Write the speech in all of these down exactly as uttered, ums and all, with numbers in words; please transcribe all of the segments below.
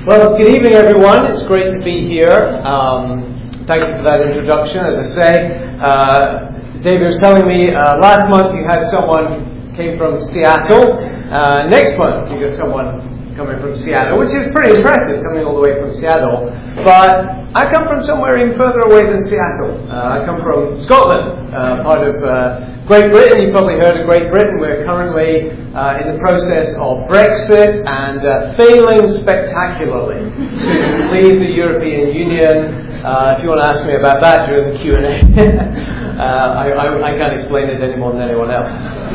Well, good evening, everyone. It's great to be here. Um, thank you for that introduction. As I say, uh, David was telling me uh, last month you had someone came from Seattle. Uh, next month you got someone coming from Seattle, which is pretty impressive, coming all the way from Seattle. But I come from somewhere even further away than Seattle. Uh, I come from Scotland, uh, part of uh, Great Britain. You've probably heard of Great Britain. We're currently uh, in the process of Brexit and uh, failing spectacularly to leave the European Union. Uh, if you want to ask me about that during the Q and A, uh, I, I, I can't explain it any more than anyone else.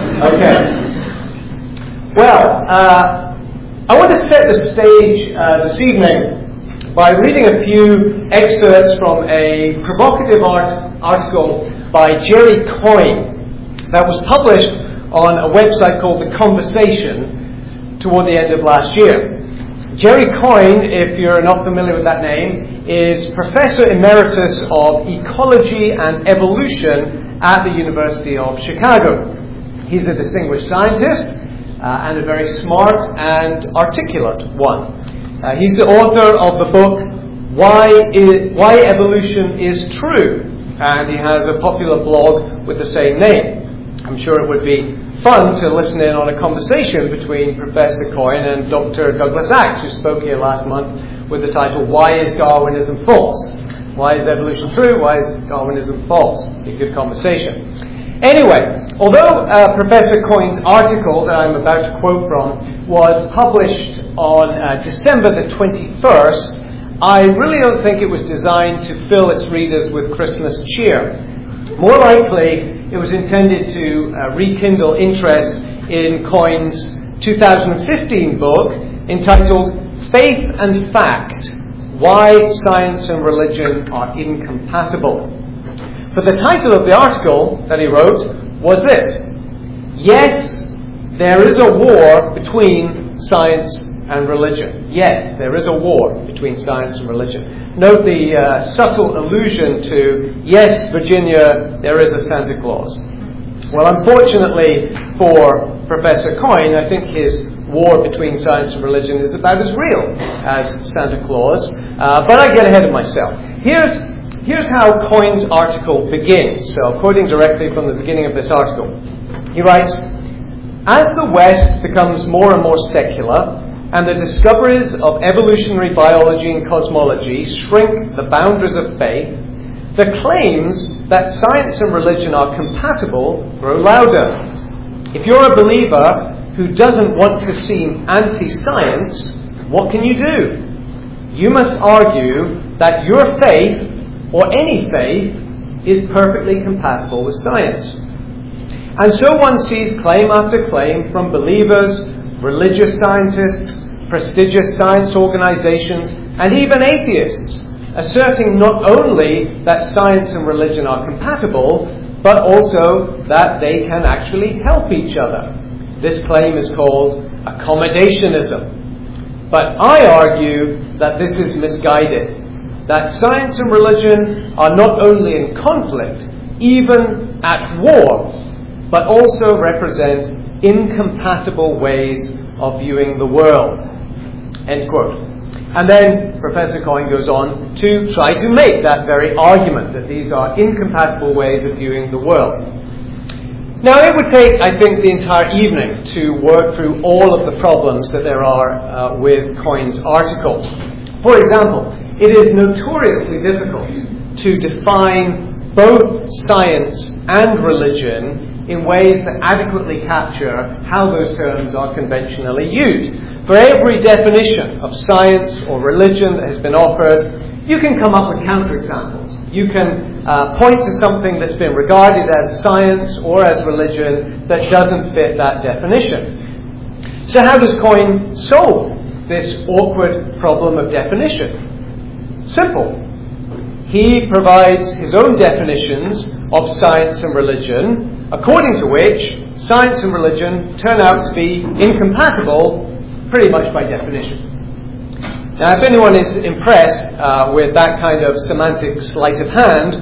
Okay. Well, uh, I want to set the stage uh, this evening by reading a few excerpts from a provocative art, article by Jerry Coyne that was published on a website called The Conversation toward the end of last year. Jerry Coyne, if you're not familiar with that name, is Professor Emeritus of Ecology and Evolution at the University of Chicago. He's a distinguished scientist uh, and a very smart and articulate one. Uh, he's the author of the book Why, is, Why Evolution is True, and he has a popular blog with the same name. I'm sure it would be fun to listen in on a conversation between Professor Coyne and Doctor Douglas Axe, who spoke here last month with the title, Why is Darwinism False? Why is evolution true? Why is Darwinism false? A good conversation. Anyway, although uh, Professor Coyne's article that I'm about to quote from was published on uh, December the twenty-first, I really don't think it was designed to fill its readers with Christmas cheer. More likely, it was intended to uh, rekindle interest in Coyne's two thousand fifteen book entitled Faith and Fact, Why Science and Religion Are Incompatible. But the title of the article that he wrote was this: Yes, there is a war between science and religion. Yes, there is a war between science and religion. Note the uh, subtle allusion to, yes, Virginia, there is a Santa Claus. Well, unfortunately for Professor Coyne, I think his war between science and religion is about as real as Santa Claus. Uh, but I get ahead of myself. Here's Here's how Coyne's article begins. So, quoting directly from the beginning of this article. He writes, as the West becomes more and more secular, and the discoveries of evolutionary biology and cosmology shrink the boundaries of faith, the claims that science and religion are compatible grow louder. If you're a believer who doesn't want to seem anti-science, what can you do? You must argue that your faith, or any faith, is perfectly compatible with science. And so one sees claim after claim from believers, religious scientists, prestigious science organizations, and even atheists, asserting not only that science and religion are compatible, but also that they can actually help each other. This claim is called accommodationism. But I argue that this is misguided, that science and religion are not only in conflict, even at war, but also represent incompatible ways of viewing the world. End quote. And then Professor Coyne goes on to try to make that very argument, that these are incompatible ways of viewing the world. Now, it would take, I think, the entire evening to work through all of the problems that there are uh, with Coyne's article. For example, it is notoriously difficult to define both science and religion in ways that adequately capture how those terms are conventionally used. For every definition of science or religion that has been offered, you can come up with counterexamples. You can uh, point to something that's been regarded as science or as religion that doesn't fit that definition. So how does Coyne solve this awkward problem of definition? Simple. He provides his own definitions of science and religion, according to which science and religion turn out to be incompatible pretty much by definition. Now, if anyone is impressed uh, with that kind of semantic sleight of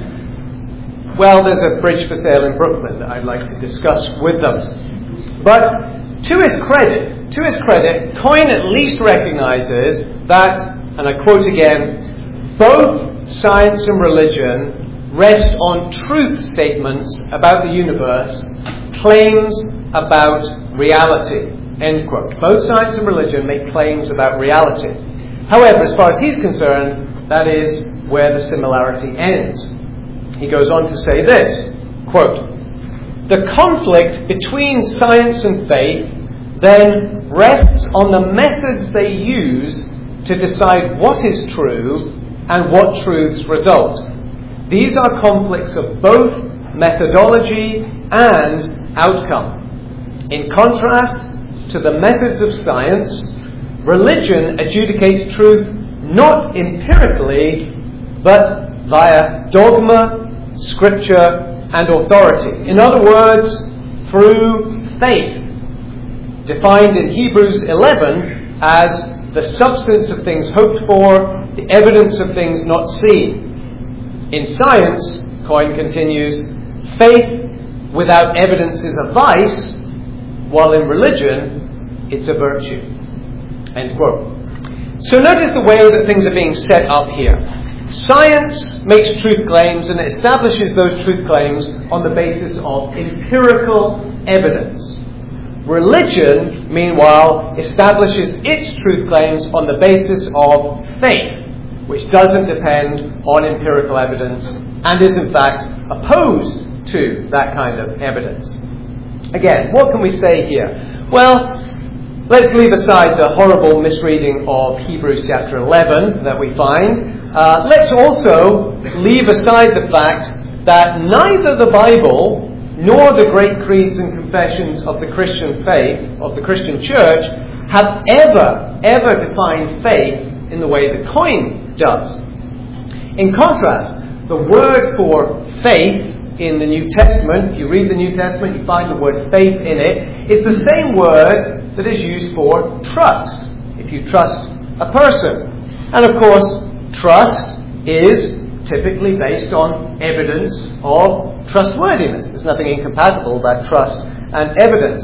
hand, well, there's a bridge for sale in Brooklyn that I'd like to discuss with them. But to his credit, to his credit, Coyne at least recognizes that and I quote again, both science and religion rest on truth statements about the universe, claims about reality. End quote. Both science and religion make claims about reality. However, as far as he's concerned, that is where the similarity ends. He goes on to say this, quote, the conflict between science and faith then rests on the methods they use to decide what is true and what truths result. These are conflicts of both methodology and outcome. In contrast to the methods of science, religion adjudicates truth not empirically, but via dogma, scripture, and authority. In other words, through faith, defined in Hebrews eleven as the substance of things hoped for, the evidence of things not seen. In science, Coyne continues, faith without evidence is a vice, while in religion, it's a virtue. End quote. So notice the way that things are being set up here. Science makes truth claims and establishes those truth claims on the basis of empirical evidence. Religion, meanwhile, establishes its truth claims on the basis of faith, which doesn't depend on empirical evidence and is in fact opposed to that kind of evidence. Again, what can we say here? Well, let's leave aside the horrible misreading of Hebrews chapter eleven that we find. Uh, let's also leave aside the fact that neither the Bible nor the great creeds and confessions of the Christian faith, of the Christian church, have ever, ever defined faith in the way that Coyne does. In contrast, the word for faith in the New Testament, if you read the New Testament, you find the word faith in it, is the same word that is used for trust, if you trust a person. And of course, trust is typically based on evidence of trustworthiness. There's nothing incompatible about trust and evidence.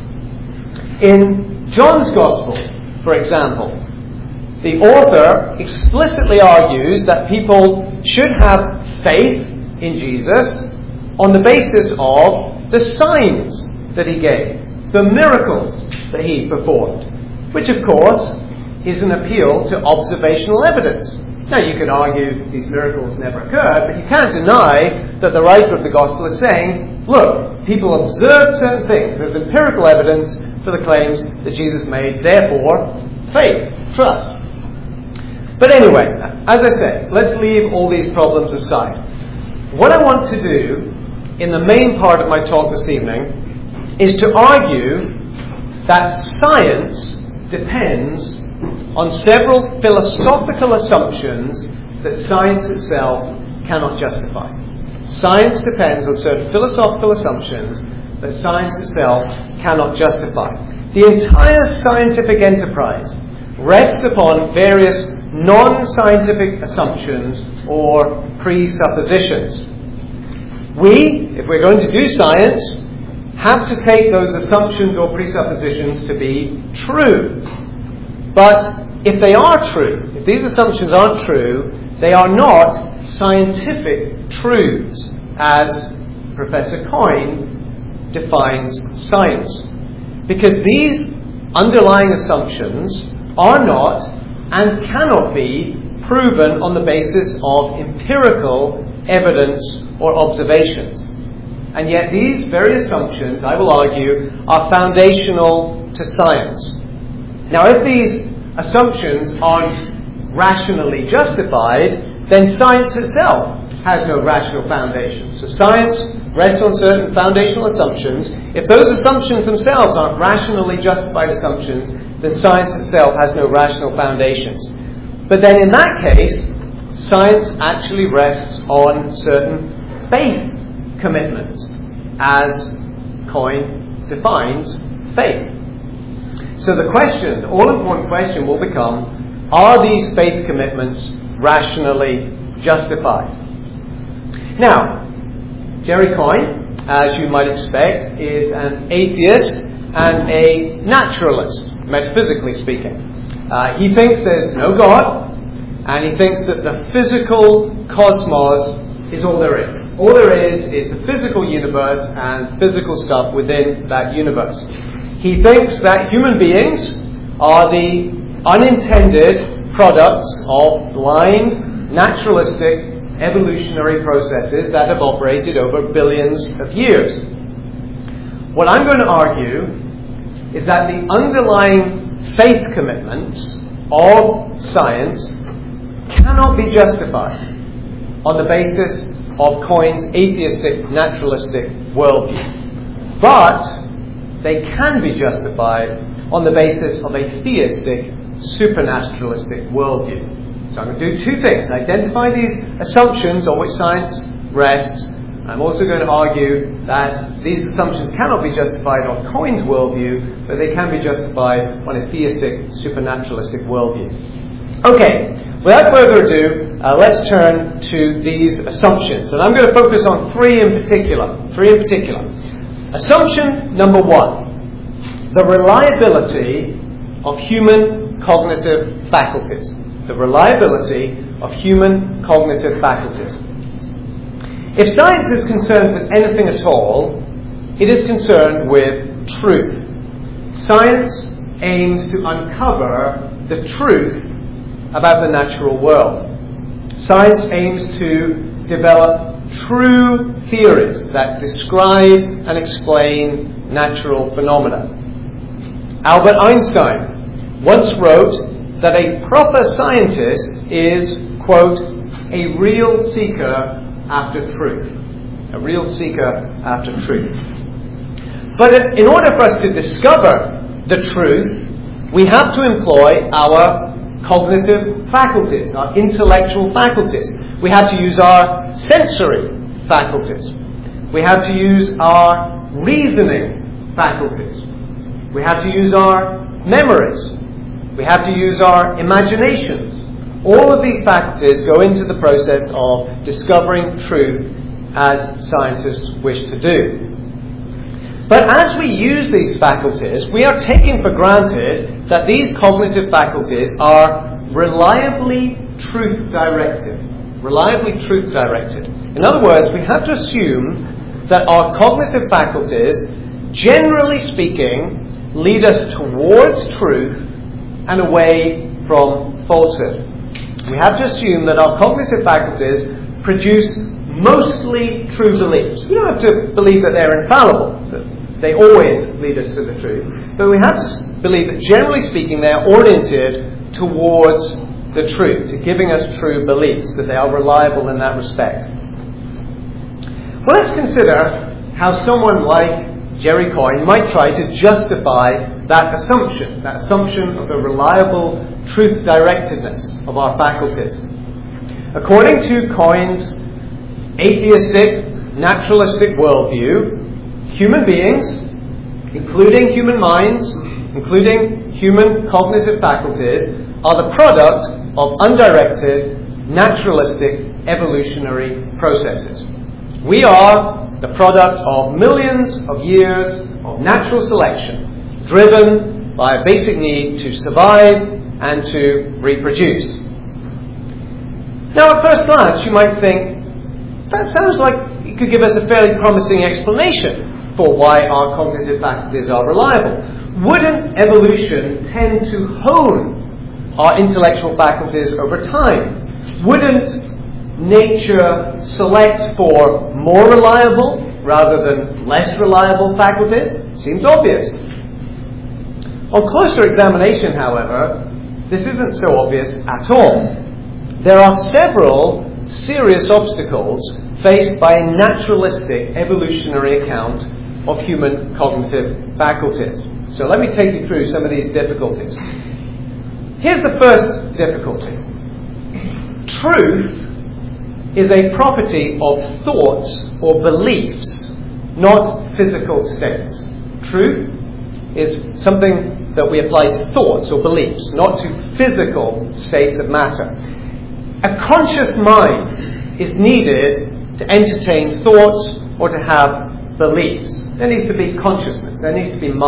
In John's Gospel, for example, the author explicitly argues that people should have faith in Jesus on the basis of the signs that he gave, the miracles that he performed, which of course is an appeal to observational evidence. Now, you could argue these miracles never occurred, but you can't deny that the writer of the Gospel is saying, look, people observed certain things. There's empirical evidence for the claims that Jesus made. Therefore, faith, trust. But anyway, as I say, let's leave all these problems aside. What I want to do in the main part of my talk this evening is to argue that science depends on several philosophical assumptions that science itself cannot justify. Science depends on certain philosophical assumptions that science itself cannot justify. The entire scientific enterprise rests upon various non-scientific assumptions or presuppositions. We, if we're going to do science, have to take those assumptions or presuppositions to be true. But if they are true, if these assumptions aren't true, they are not scientific truths, as Professor Coyne defines science. Because these underlying assumptions are not and cannot be proven on the basis of empirical evidence or observations. And yet these very assumptions, I will argue, are foundational to science. Now, if these assumptions aren't rationally justified, then science itself has no rational foundation. So science rests on certain foundational assumptions. If those assumptions themselves aren't rationally justified assumptions, then science itself has no rational foundations. But then in that case, science actually rests on certain faith commitments, as Coyne defines faith. So the question, the all-important question will become, are these faith commitments rationally justified? Now, Jerry Coyne, as you might expect, is an atheist and a naturalist, metaphysically speaking. Uh, he thinks there's no God, and he thinks that the physical cosmos is all there is. All there is is the physical universe and physical stuff within that universe. He thinks that human beings are the unintended products of blind, naturalistic, evolutionary processes that have operated over billions of years. What I'm going to argue is that the underlying faith commitments of science cannot be justified on the basis of Coyne's atheistic, naturalistic worldview. But they can be justified on the basis of a theistic, supernaturalistic worldview. So I'm going to do two things. Identify these assumptions on which science rests. I'm also going to argue that these assumptions cannot be justified on Coyne's worldview, but they can be justified on a theistic, supernaturalistic worldview. Okay. Without further ado, uh, let's turn to these assumptions. And I'm going to focus on three in particular. Three in particular. Assumption number one. The reliability of human cognitive faculties. The reliability of human cognitive faculties. If science is concerned with anything at all, it is concerned with truth. Science aims to uncover the truth about the natural world. Science aims to develop true theories that describe and explain natural phenomena. Albert Einstein once wrote that a proper scientist is, quote, a real seeker after truth. A real seeker after truth. But in order for us to discover the truth, we have to employ our cognitive faculties, our intellectual faculties. We have to use our sensory faculties. We have to use our reasoning faculties. We have to use our memories. We have to use our imaginations. All of these faculties go into the process of discovering truth as scientists wish to do. But as we use these faculties, we are taking for granted that these cognitive faculties are reliably truth-directed. Reliably truth-directed. In other words, we have to assume that our cognitive faculties, generally speaking, lead us towards truth and away from falsehood. We have to assume that our cognitive faculties produce mostly true beliefs. We don't have to believe that they're infallible, that they always lead us to the truth. But we have to believe that, generally speaking, they are oriented towards the truth, to giving us true beliefs, that they are reliable in that respect. Well, let's consider how someone like Jerry Coyne might try to justify that assumption, that assumption of the reliable truth-directedness of our faculties. According to Coyne's atheistic, naturalistic worldview, human beings, including human minds, including human cognitive faculties, are the product of undirected, naturalistic, evolutionary processes. We are the product of millions of years of natural selection, driven by a basic need to survive and to reproduce. Now, at first glance, you might think, that sounds like it could give us a fairly promising explanation for why our cognitive faculties are reliable. Wouldn't evolution tend to hone our intellectual faculties over time? Wouldn't nature select for more reliable rather than less reliable faculties? Seems obvious. On closer examination, however, this isn't so obvious at all. There are several serious obstacles faced by a naturalistic evolutionary account of human cognitive faculties. So let me take you through some of these difficulties. Here's the first difficulty. Truth is a property of thoughts or beliefs, not physical states. Truth is something that we apply to thoughts or beliefs, not to physical states of matter. A conscious mind is needed to entertain thoughts or to have beliefs. There needs to be consciousness. There needs to be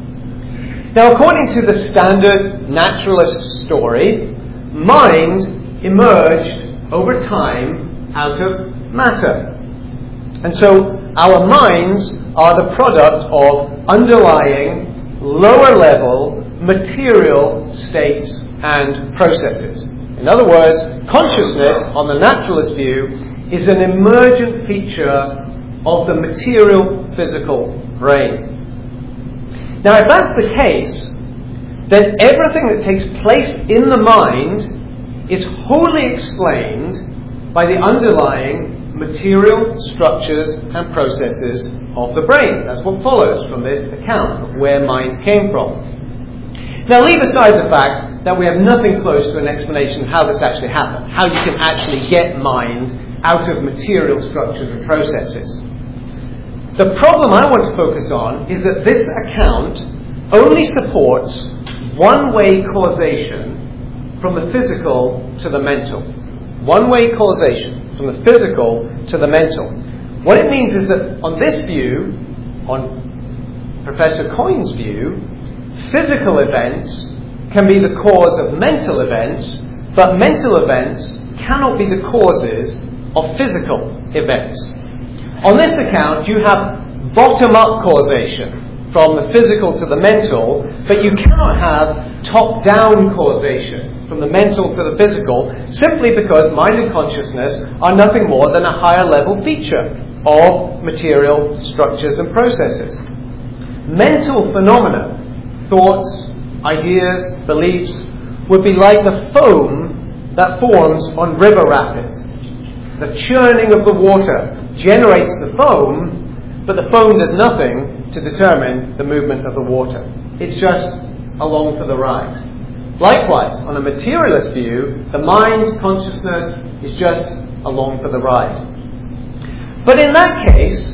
mind. Now, according to the standard naturalist story, mind emerged over time out of matter. And so our minds are the product of underlying, lower level, material states and processes. In other words, consciousness, on the naturalist view, is an emergent feature of the material, physical brain. Now, if that's the case, then everything that takes place in the mind is wholly explained by the underlying material structures and processes of the brain. That's what follows from this account of where mind came from. Now, leave aside the fact that we have nothing close to an explanation of how this actually happened, how you can actually get mind out of material structures and processes. The problem I want to focus on is that this account only supports one-way causation from the physical to the mental. One-way causation from the physical to the mental. What it means is that on this view, on Professor Coyne's view, physical events can be the cause of mental events, but mental events cannot be the causes of physical events. On this account, you have bottom-up causation from the physical to the mental, but you cannot have top-down causation from the mental to the physical, simply because mind and consciousness are nothing more than a higher-level feature of material structures and processes. Mental phenomena, thoughts, ideas, beliefs, would be like the foam that forms on river rapids. The churning of the water generates the foam, but the foam does nothing to determine the movement of the water. It's just along for the ride. Likewise, on a materialist view, the mind, consciousness, is just along for the ride. But in that case,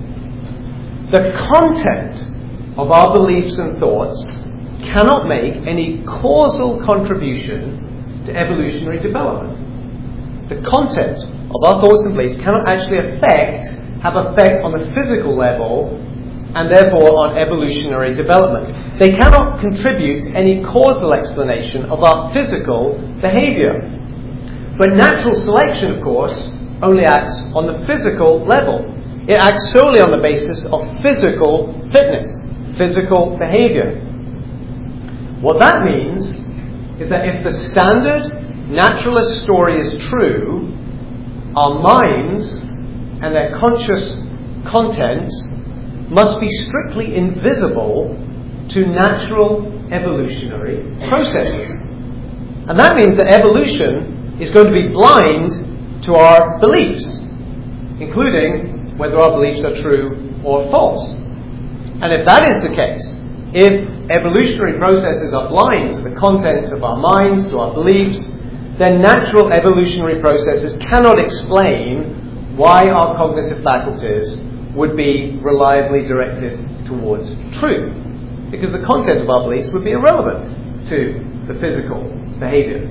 the content of our beliefs and thoughts cannot make any causal contribution to evolutionary development. The content of our thoughts and beliefs cannot actually affect, have effect on the physical level, and therefore on evolutionary development. They cannot contribute to any causal explanation of our physical behavior. But natural selection, of course, only acts on the physical level. It acts solely on the basis of physical fitness, physical behavior. What that means is that if the standard naturalist story is true, our minds and their conscious contents must be strictly invisible to natural evolutionary processes. And that means that evolution is going to be blind to our beliefs, including whether our beliefs are true or false. And if that is the case, if evolutionary processes are blind to the contents of our minds, to our beliefs, then natural evolutionary processes cannot explain why our cognitive faculties would be reliably directed towards truth, because the content of our beliefs would be irrelevant to the physical behavior.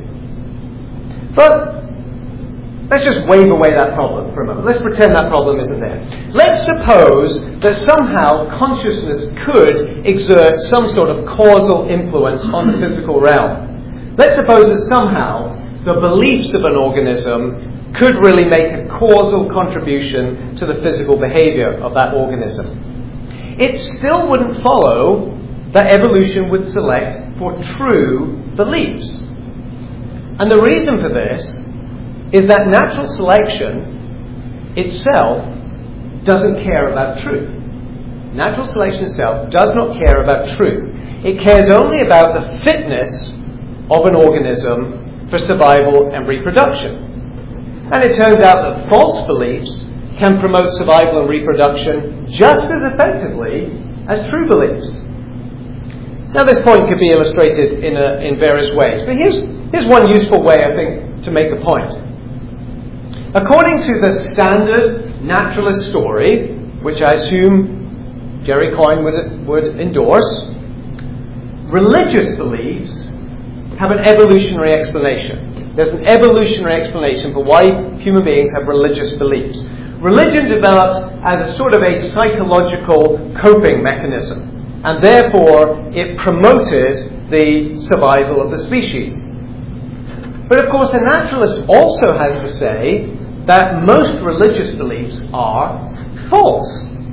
But let's just wave away that problem for a moment. Let's pretend that problem isn't there. Let's suppose that somehow consciousness could exert some sort of causal influence on the physical realm. Let's suppose that somehow the beliefs of an organism could really make a causal contribution to the physical behavior of that organism. It still wouldn't follow that evolution would select for true beliefs. And the reason for this is that natural selection itself doesn't care about truth. Natural selection itself does not care about truth. It cares only about the fitness of an organism for survival and reproduction. And it turns out that false beliefs can promote survival and reproduction just as effectively as true beliefs. Now, this point could be illustrated in, a, in various ways, but here's, here's one useful way, I think, to make the point. According to the standard naturalist story, which I assume Jerry Coyne would, would endorse, religious beliefs have an evolutionary explanation. There's an evolutionary explanation for why human beings have religious beliefs. Religion developed as a sort of a psychological coping mechanism, and therefore it promoted the survival of the species. But of course, a naturalist also has to say that most religious beliefs are false.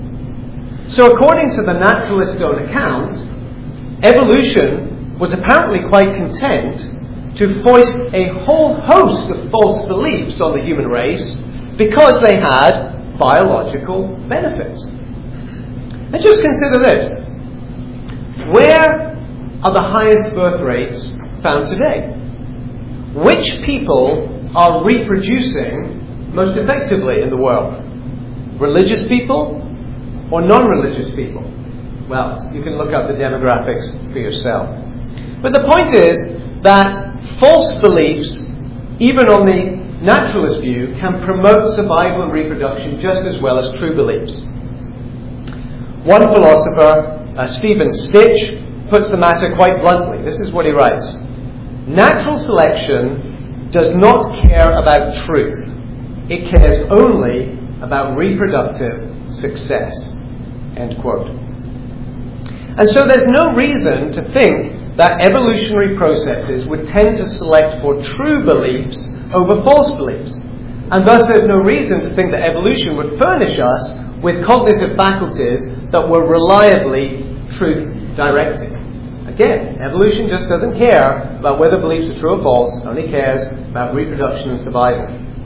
So according to the naturalist's own account, evolution was apparently quite content to foist a whole host of false beliefs on the human race because they had biological benefits. And just consider this. Where are the highest birth rates found today? Which people are reproducing most effectively in the world? Religious people or non-religious people? Well, you can look up the demographics for yourself. But the point is that false beliefs, even on the naturalist view, can promote survival and reproduction just as well as true beliefs. One philosopher, uh, Stephen Stitch, puts the matter quite bluntly. This is what he writes. Natural selection does not care about truth. It cares only about reproductive success. End quote. And so there's no reason to think that evolutionary processes would tend to select for true beliefs over false beliefs. And thus there's no reason to think that evolution would furnish us with cognitive faculties that were reliably truth-directed. Again, evolution just doesn't care about whether beliefs are true or false, it only cares about reproduction and survival.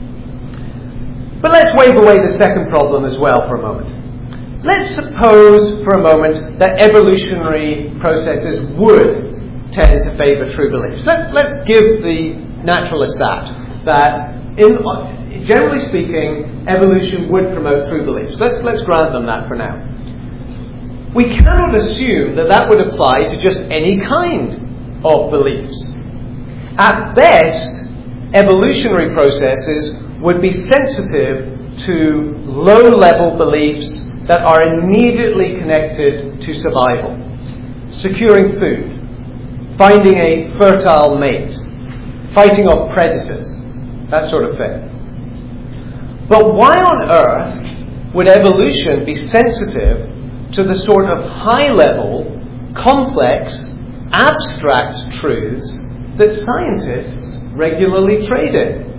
But let's wave away the second problem as well for a moment. Let's suppose for a moment that evolutionary processes would tend to favour true beliefs. Let's, let's give the naturalist that, that in, generally speaking, evolution would promote true beliefs. Let's, let's grant them that for now. We cannot assume that that would apply to just any kind of beliefs. At best, evolutionary processes would be sensitive to low-level beliefs that are immediately connected to survival. Securing food, finding a fertile mate, fighting off predators, that sort of thing. But why on earth would evolution be sensitive to the sort of high-level, complex, abstract truths that scientists regularly trade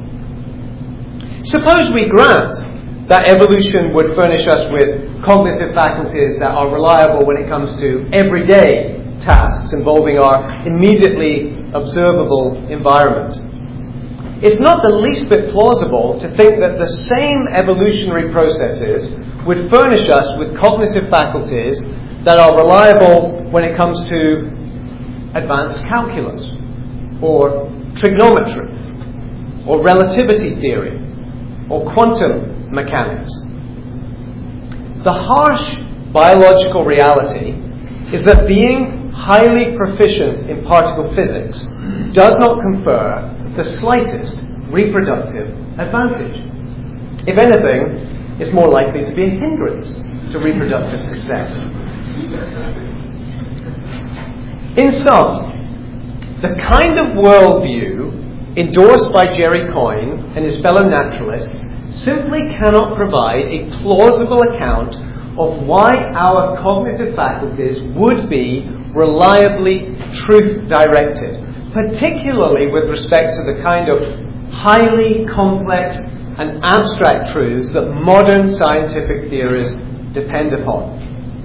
in? Suppose we grant that evolution would furnish us with cognitive faculties that are reliable when it comes to everyday tasks involving our immediately observable environment. It's not the least bit plausible to think that the same evolutionary processes would furnish us with cognitive faculties that are reliable when it comes to advanced calculus, or trigonometry, or relativity theory, or quantum mechanics. The harsh biological reality is that being highly proficient in particle physics does not confer the slightest reproductive advantage. If anything, it's more likely to be a hindrance to reproductive success. In sum, the kind of worldview endorsed by Jerry Coyne and his fellow naturalists simply cannot provide a plausible account of why our cognitive faculties would be reliably truth-directed, particularly with respect to the kind of highly complex and abstract truths that modern scientific theories depend upon.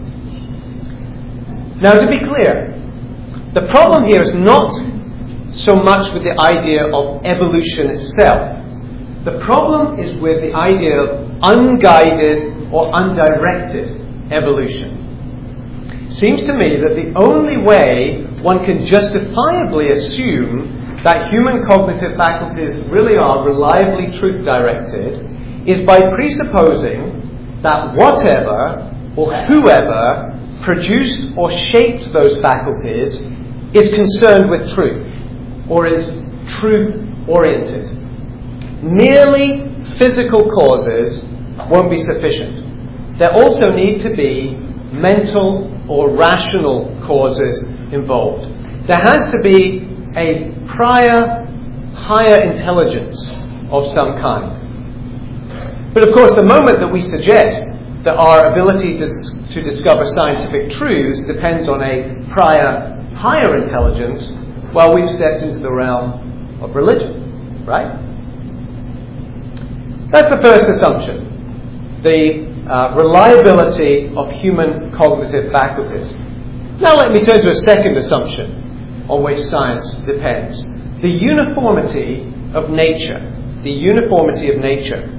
Now, to be clear, the problem here is not so much with the idea of evolution itself. The problem is with the idea of unguided or undirected evolution. It seems to me that the only way one can justifiably assume that human cognitive faculties really are reliably truth-directed is by presupposing that whatever or whoever produced or shaped those faculties is concerned with truth, or is truth-oriented. Merely physical causes won't be sufficient. There also need to be mental or rational causes involved. There has to be a prior, higher intelligence of some kind. But of course, the moment that we suggest that our ability to, to discover scientific truths depends on a prior, higher intelligence, well, we've stepped into the realm of religion. right? That's the first assumption, the uh, reliability of human cognitive faculties. Now let me turn to a second assumption on which science depends. The uniformity of nature. The uniformity of nature.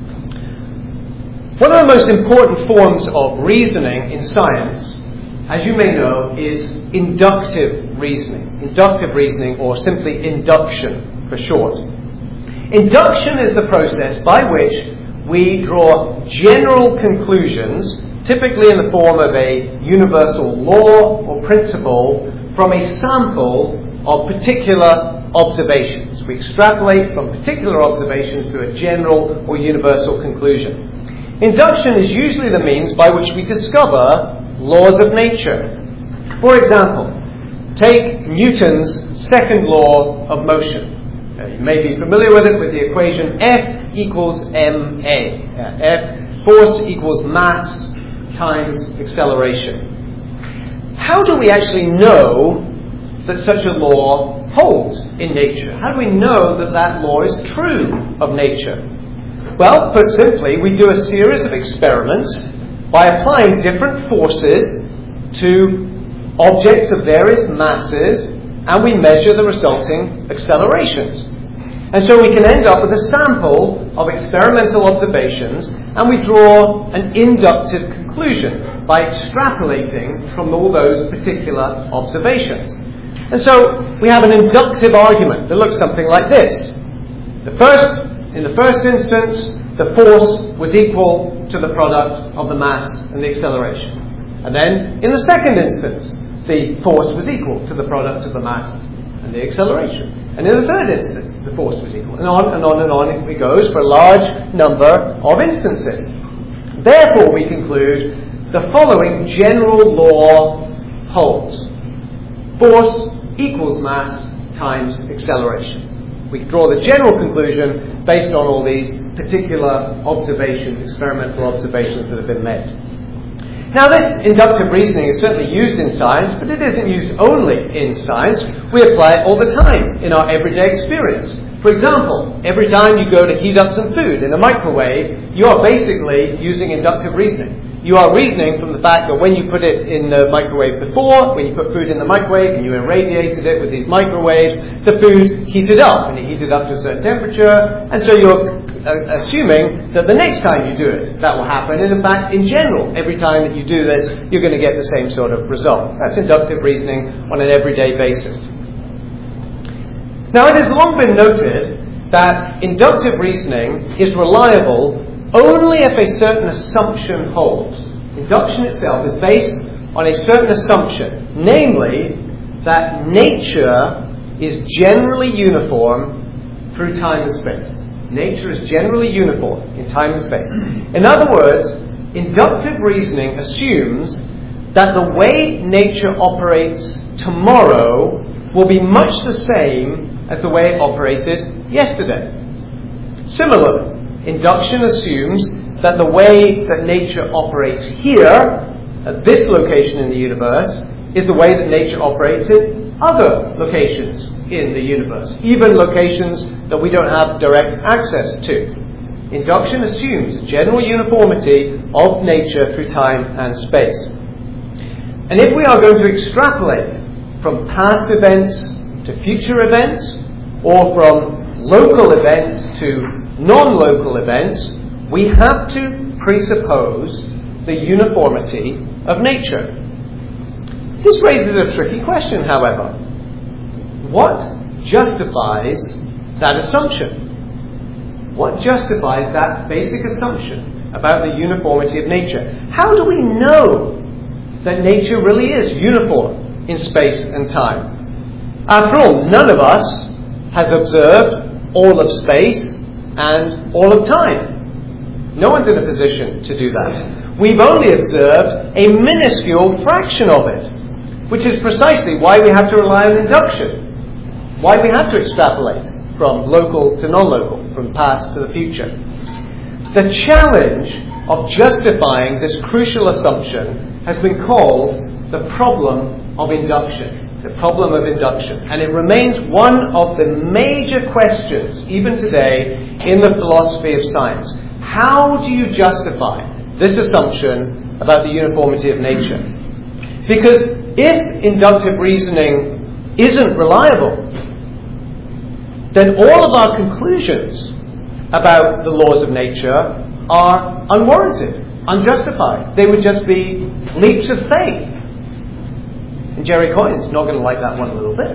One of the most important forms of reasoning in science, as you may know, is inductive reasoning. Inductive reasoning, or simply induction for short. Induction is the process by which we draw general conclusions, typically in the form of a universal law or principle, from a sample of particular observations. We extrapolate from particular observations to a general or universal conclusion. Induction is usually the means by which we discover laws of nature. For example, take Newton's second law of motion. Uh, you may be familiar with it with the equation F equals ma. Uh, F, force equals mass times acceleration. How do we actually know that such a law holds in nature? How do we know that that law is true of nature? Well, put simply, we do a series of experiments by applying different forces to objects of various masses, and we measure the resulting accelerations. And so we can end up with a sample of experimental observations, and we draw an inductive conclusion by extrapolating from all those particular observations. And so we have an inductive argument that looks something like this. The first, in the first instance, the force was equal to the product of the mass and the acceleration. And then, in the second instance, the force was equal to the product of the mass and the acceleration. And in the third instance, the force was equal. And on and on and on it goes for a large number of instances. Therefore, we conclude the following general law holds. Force equals mass times acceleration. We draw the general conclusion based on all these particular observations, experimental observations that have been made. Now, this inductive reasoning is certainly used in science, but it isn't used only in science. We apply it all the time in our everyday experience. For example, every time you go to heat up some food in a microwave, you are basically using inductive reasoning. You are reasoning from the fact that when you put it in the microwave before, when you put food in the microwave and you irradiated it with these microwaves, the food heated up, and it heated up to a certain temperature, and so you're uh, assuming that the next time you do it, that will happen. And in fact, in general, every time that you do this, you're going to get the same sort of result. That's inductive reasoning on an everyday basis. Now, it has long been noted that inductive reasoning is reliable only if a certain assumption holds. Induction itself is based on a certain assumption, namely that nature is generally uniform through time and space. Nature is generally uniform in time and space. In other words, inductive reasoning assumes that the way nature operates tomorrow will be much the same as the way it operated yesterday. Similarly, induction assumes that the way that nature operates here, at this location in the universe, is the way that nature operates in other locations in the universe, even locations that we don't have direct access to. Induction assumes general uniformity of nature through time and space. And if we are going to extrapolate from past events to future events, or from local events to non-local events, we have to presuppose the uniformity of nature. This raises a tricky question, however. What justifies that assumption? What justifies that basic assumption about the uniformity of nature? How do we know that nature really is uniform in space and time? After all, none of us has observed all of space and all of time. No one's in a position to do that. We've only observed a minuscule fraction of it, which is precisely why we have to rely on induction, why we have to extrapolate from local to non-local, from past to the future. The challenge of justifying this crucial assumption has been called the problem of induction. the problem of induction. And it remains one of the major questions, even today, in the philosophy of science. How do you justify this assumption about the uniformity of nature? Because if inductive reasoning isn't reliable, then all of our conclusions about the laws of nature are unwarranted, unjustified. They would just be leaps of faith. And Jerry Coyne's not going to like that one a little bit.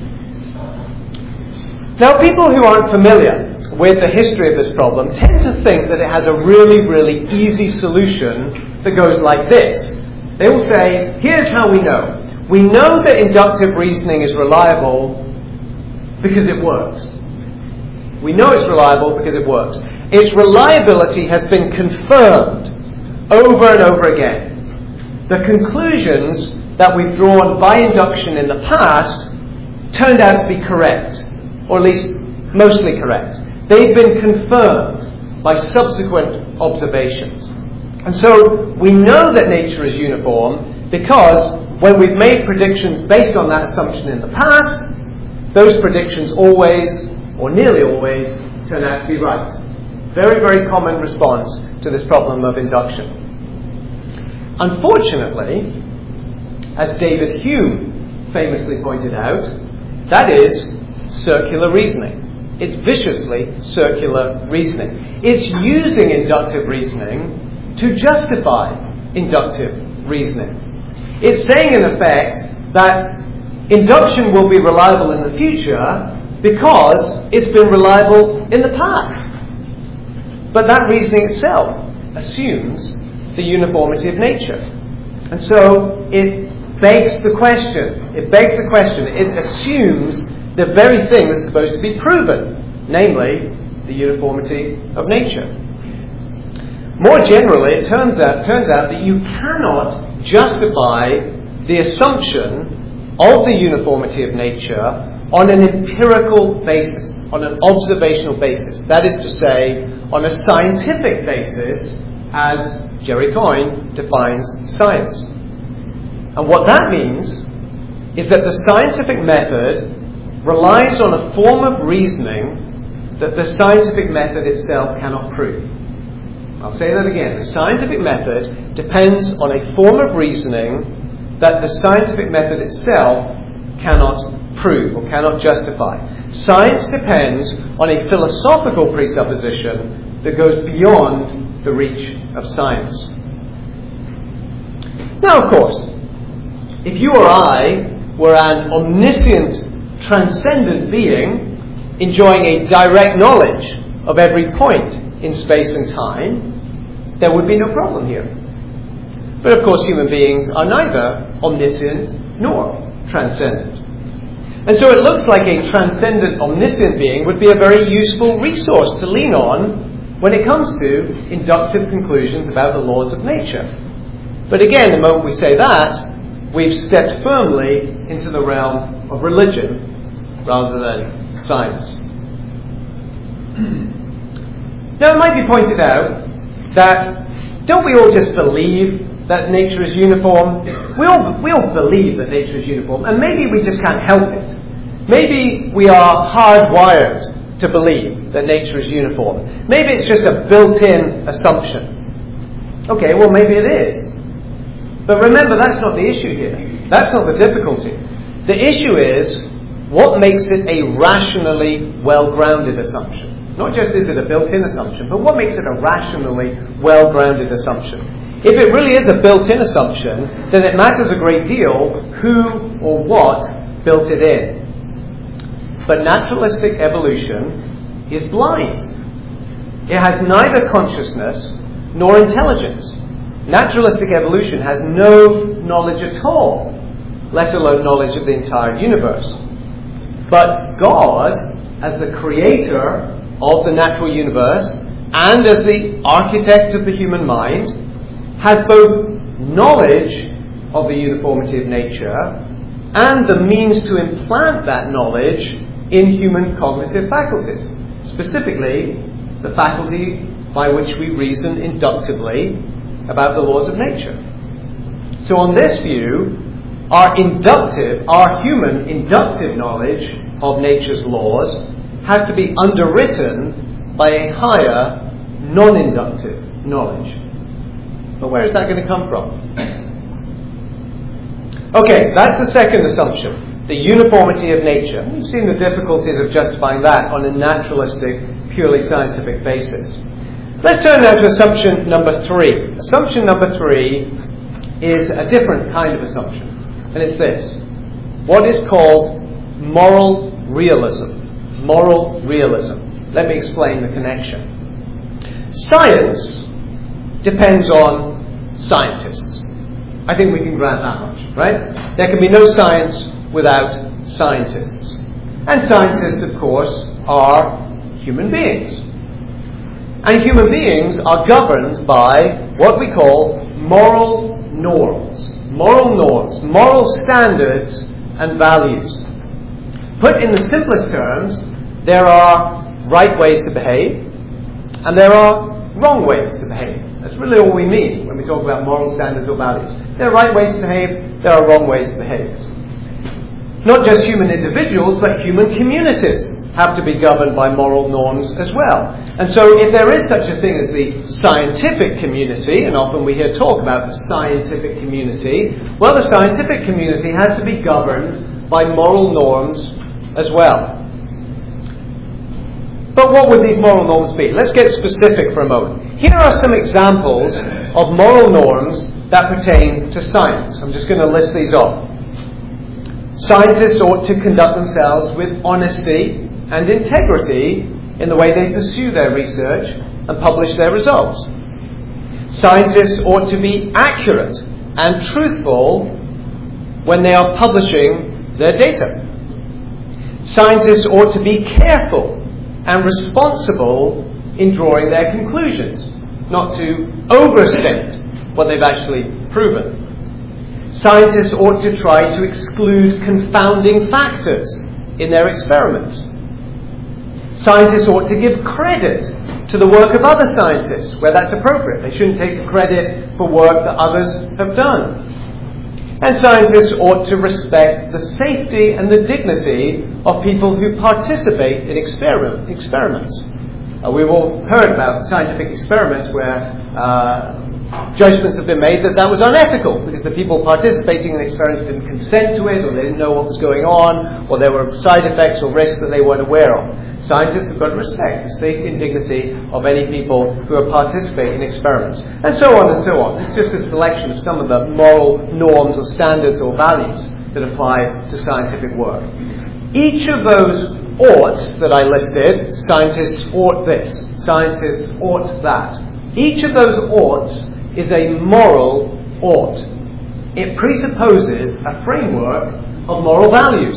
Now, people who aren't familiar with the history of this problem tend to think that it has a really, really easy solution that goes like this. They will say, here's how we know. We know that inductive reasoning is reliable because it works. We know it's reliable because it works. Its reliability has been confirmed over and over again. The conclusions that we've drawn by induction in the past turned out to be correct, or at least mostly correct. They've been confirmed by subsequent observations. And so we know that nature is uniform because when we've made predictions based on that assumption in the past, those predictions always, or nearly always, turn out to be right. Very, very common response to this problem of induction. Unfortunately, as David Hume famously pointed out, that is circular reasoning. It's viciously circular reasoning. It's using inductive reasoning to justify inductive reasoning. It's saying, in effect, that induction will be reliable in the future because it's been reliable in the past. But that reasoning itself assumes the uniformity of nature. And so it begs the question. It begs the question. It assumes the very thing that's supposed to be proven, namely the uniformity of nature. More generally, it turns out, turns out that you cannot justify the assumption of the uniformity of nature on an empirical basis, on an observational basis. That is to say, on a scientific basis, as Jerry Coyne defines science. And what that means is that the scientific method relies on a form of reasoning that the scientific method itself cannot prove. I'll say that again. The scientific method depends on a form of reasoning that the scientific method itself cannot prove or cannot justify. Science depends on a philosophical presupposition that goes beyond the reach of science. Now, of course, if you or I were an omniscient, transcendent being enjoying a direct knowledge of every point in space and time, there would be no problem here. But of course, human beings are neither omniscient nor transcendent. And so it looks like a transcendent, omniscient being would be a very useful resource to lean on when it comes to inductive conclusions about the laws of nature. But again, the moment we say that, we've stepped firmly into the realm of religion rather than science. Now, it might be pointed out that don't we all just believe that nature is uniform? We all, we all believe that nature is uniform, and maybe we just can't help it. Maybe we are hardwired to believe that nature is uniform. Maybe it's just a built-in assumption. Okay, well, maybe it is. But remember, that's not the issue here. That's not the difficulty. The issue is, what makes it a rationally well-grounded assumption? Not just is it a built-in assumption, but what makes it a rationally well-grounded assumption? If it really is a built-in assumption, then it matters a great deal who or what built it in. But naturalistic evolution is blind. It has neither consciousness nor intelligence. Naturalistic evolution has no knowledge at all, let alone knowledge of the entire universe. But God, as the creator of the natural universe and as the architect of the human mind, has both knowledge of the uniformity of nature and the means to implant that knowledge in human cognitive faculties, specifically the faculty by which we reason inductively about the laws of nature. So on this view, our inductive, our human inductive knowledge of nature's laws has to be underwritten by a higher non-inductive knowledge. But where is that going to come from? Okay, that's the second assumption, the uniformity of nature. We've seen the difficulties of justifying that on a naturalistic, purely scientific basis. Let's turn now to assumption number three. Assumption number three is a different kind of assumption, and it's this: what is called moral realism. Moral realism. Let me explain the connection. Science depends on scientists. I think we can grant that much, right? There can be no science without scientists. And scientists, of course, are human beings. And human beings are governed by what we call moral norms. Moral norms, moral standards and values. Put in the simplest terms, there are right ways to behave, and there are wrong ways to behave. That's really all we mean when we talk about moral standards or values. There are right ways to behave, there are wrong ways to behave. Not just human individuals, but human communities have to be governed by moral norms as well. And so if there is such a thing as the scientific community, and often we hear talk about the scientific community, well, the scientific community has to be governed by moral norms as well. But what would these moral norms be? Let's get specific for a moment. Here are some examples of moral norms that pertain to science. I'm just going to list these off. Scientists ought to conduct themselves with honesty and integrity in the way they pursue their research and publish their results. Scientists ought to be accurate and truthful when they are publishing their data. Scientists ought to be careful and responsible in drawing their conclusions, not to overstate what they've actually proven. Scientists ought to try to exclude confounding factors in their experiments. Scientists ought to give credit to the work of other scientists where that's appropriate. They shouldn't take credit for work that others have done. And scientists ought to respect the safety and the dignity of people who participate in experiment, experiments. Uh, we've all heard about scientific experiments where uh, judgments have been made that that was unethical because the people participating in the experiment didn't consent to it, or they didn't know what was going on, or there were side effects or risks that they weren't aware of. Scientists have got to respect the safety and dignity of any people who are participating in experiments. And so on and so on. It's just a selection of some of the moral norms or standards or values that apply to scientific work. Each of those oughts that I listed, scientists ought this, scientists ought that. Each of those oughts is a moral ought. It presupposes a framework of moral values.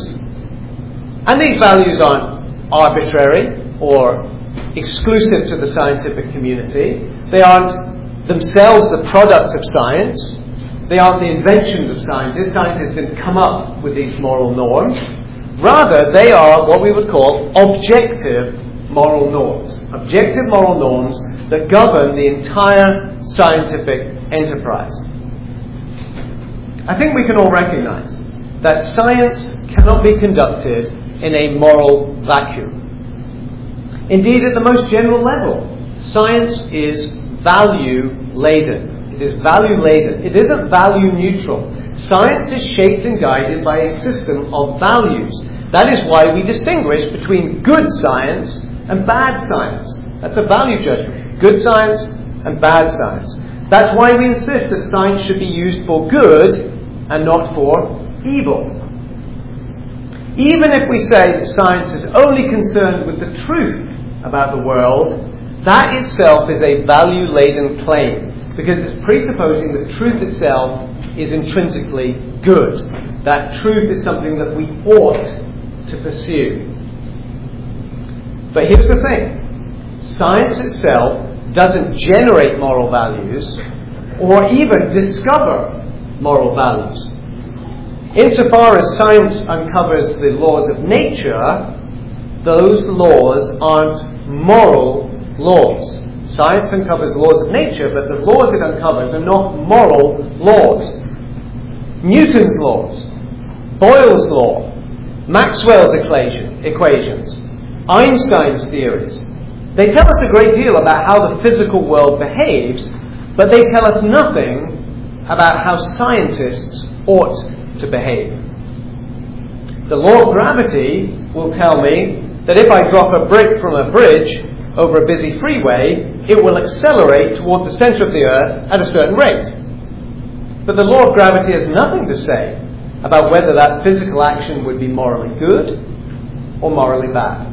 And these values aren't arbitrary or exclusive to the scientific community. They aren't themselves the product of science. They aren't the inventions of scientists. Scientists didn't come up with these moral norms. Rather, they are what we would call objective moral norms. Objective moral norms that govern the entire scientific enterprise. I think we can all recognize that science cannot be conducted in a moral vacuum. Indeed, at the most general level, science is value-laden. It is value-laden. It isn't value-neutral. Science is shaped and guided by a system of values. That is why we distinguish between good science and bad science. That's a value judgment. Good science and bad science. That's why we insist that science should be used for good and not for evil. Even if we say that science is only concerned with the truth about the world, that itself is a value-laden claim, because it's presupposing that truth itself is intrinsically good. That truth is something that we ought to pursue. But here's the thing. Science itself doesn't generate moral values or even discover moral values. Insofar as science uncovers the laws of nature, those laws aren't moral laws. Science uncovers the laws of nature, but the laws it uncovers are not moral laws. Newton's laws, Boyle's law, Maxwell's equation, equations, Einstein's theories. They tell us a great deal about how the physical world behaves, but they tell us nothing about how scientists ought to behave. The law of gravity will tell me that if I drop a brick from a bridge over a busy freeway, it will accelerate toward the center of the earth at a certain rate. But the law of gravity has nothing to say about whether that physical action would be morally good or morally bad.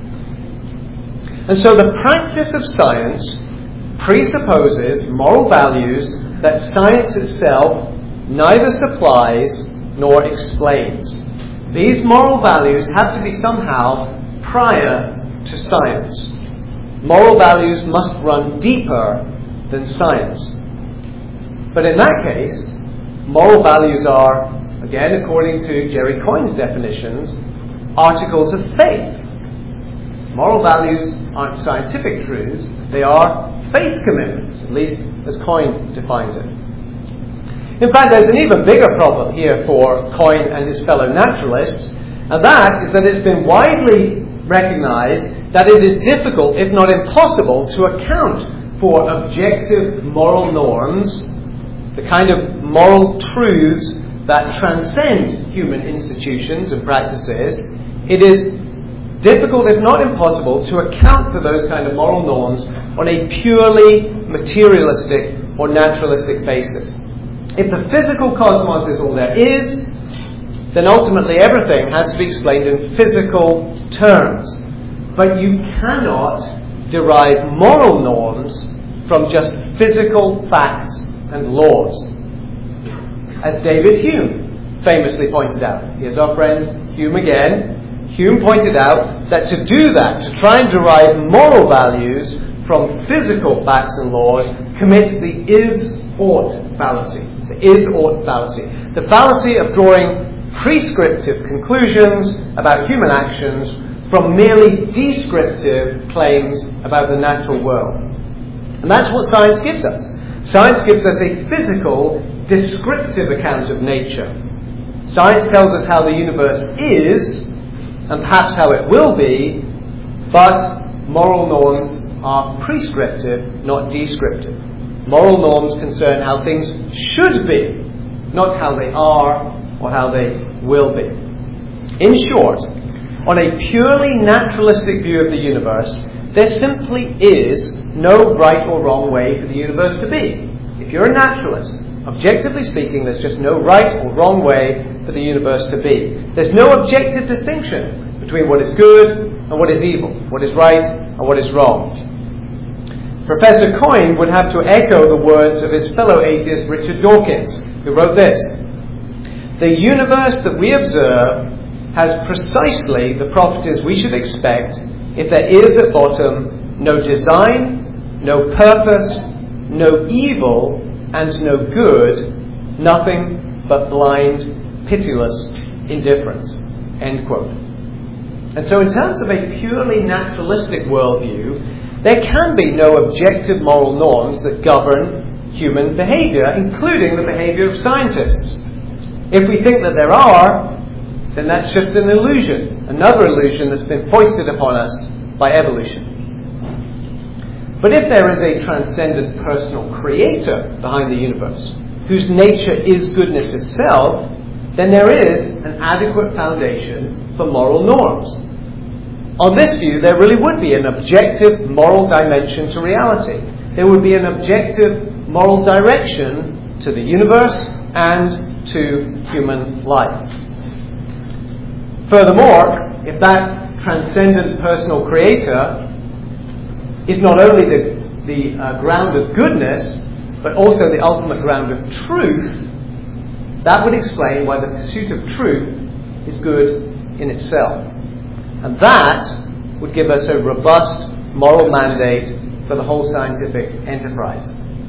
And so the practice of science presupposes moral values that science itself neither supplies nor explains. These moral values have to be somehow prior to science. Moral values must run deeper than science. But in that case, moral values are, again according to Jerry Coyne's definitions, articles of faith. Moral values aren't scientific truths, they are faith commitments, at least as Coyne defines it. In fact, there's an even bigger problem here for Coyne and his fellow naturalists, and that is that it's been widely recognized that it is difficult, if not impossible, to account for objective moral norms, the kind of moral truths that transcend human institutions and practices. It is difficult, if not impossible, to account for those kind of moral norms on a purely materialistic or naturalistic basis. If the physical cosmos is all there is, then ultimately everything has to be explained in physical terms. But you cannot derive moral norms from just physical facts and laws. As David Hume famously pointed out. Here's our friend Hume again. Hume pointed out that to do that, to try and derive moral values from physical facts and laws, commits the is-ought fallacy. The is-ought fallacy. The fallacy of drawing prescriptive conclusions about human actions from merely descriptive claims about the natural world. And that's what science gives us. Science gives us a physical, descriptive account of nature. Science tells us how the universe is, and perhaps how it will be, but moral norms are prescriptive, not descriptive. Moral norms concern how things should be, not how they are or how they will be. In short, on a purely naturalistic view of the universe, there simply is no right or wrong way for the universe to be. If you're a naturalist, objectively speaking, there's just no right or wrong way for the universe to be. There's no objective distinction between what is good and what is evil, what is right and what is wrong. Professor Coyne would have to echo the words of his fellow atheist Richard Dawkins, who wrote this: "The universe that we observe has precisely the properties we should expect if there is at bottom no design, no purpose, no evil, and no good, nothing but blind, pitiless indifference." End quote. And so in terms of a purely naturalistic worldview, there can be no objective moral norms that govern human behavior, including the behavior of scientists. If we think that there are, then that's just an illusion, another illusion that's been foisted upon us by evolution. But if there is a transcendent personal creator behind the universe, whose nature is goodness itself, then there is an adequate foundation for moral norms. On this view, there really would be an objective moral dimension to reality. There would be an objective moral direction to the universe and to human life. Furthermore, if that transcendent personal creator is not only the, the uh, ground of goodness, but also the ultimate ground of truth, that would explain why the pursuit of truth is good in itself. And that would give us a robust moral mandate for the whole scientific enterprise.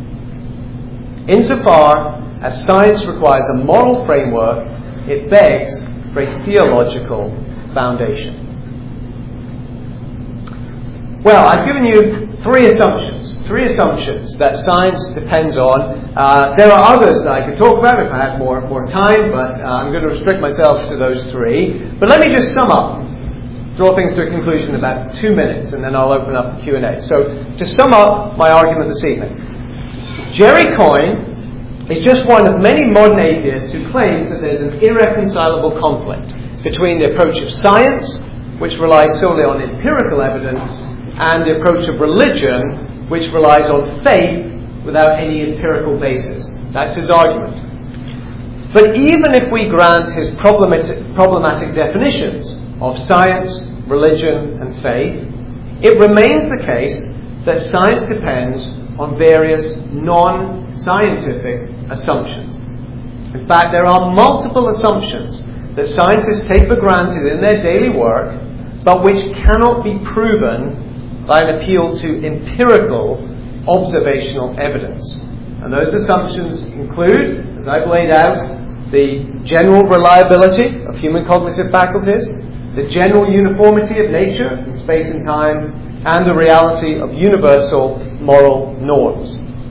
Insofar as science requires a moral framework, it begs for a theological foundation. Well, I've given you three assumptions three assumptions that science depends on. Uh, there are others that I could talk about if I had more, more time, but uh, I'm going to restrict myself to those three. But let me just sum up, draw things to a conclusion in about two minutes, and then I'll open up the Q and A. So, to sum up my argument this evening, Jerry Coyne is just one of many modern atheists who claims that there's an irreconcilable conflict between the approach of science, which relies solely on empirical evidence, and the approach of religion, which relies on faith without any empirical basis. That's his argument. But even if we grant his problematic, problematic definitions of science, religion, and faith, it remains the case that science depends on various non-scientific assumptions. In fact, there are multiple assumptions that scientists take for granted in their daily work, but which cannot be proven by an appeal to empirical observational evidence. And those assumptions include, as I've laid out, the general reliability of human cognitive faculties, the general uniformity of nature in space and time, and the reality of universal moral norms.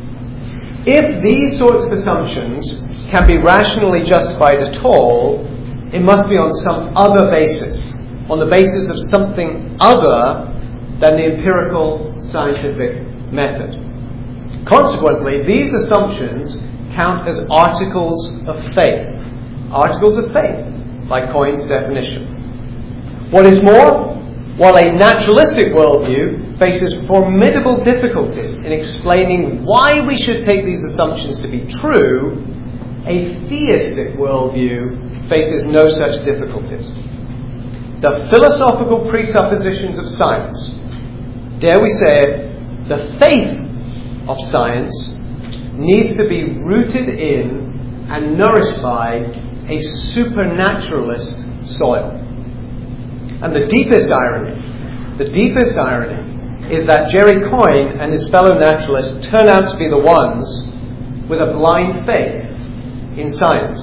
If these sorts of assumptions can be rationally justified at all, it must be on some other basis, on the basis of something other than the empirical scientific method. Consequently, these assumptions count as articles of faith. Articles of faith, by Coyne's definition. What is more, while a naturalistic worldview faces formidable difficulties in explaining why we should take these assumptions to be true, a theistic worldview faces no such difficulties. The philosophical presuppositions of science, dare we say it, the faith of science, needs to be rooted in and nourished by a supernaturalist soil. And the deepest irony, the deepest irony is that Jerry Coyne and his fellow naturalists turn out to be the ones with a blind faith in science.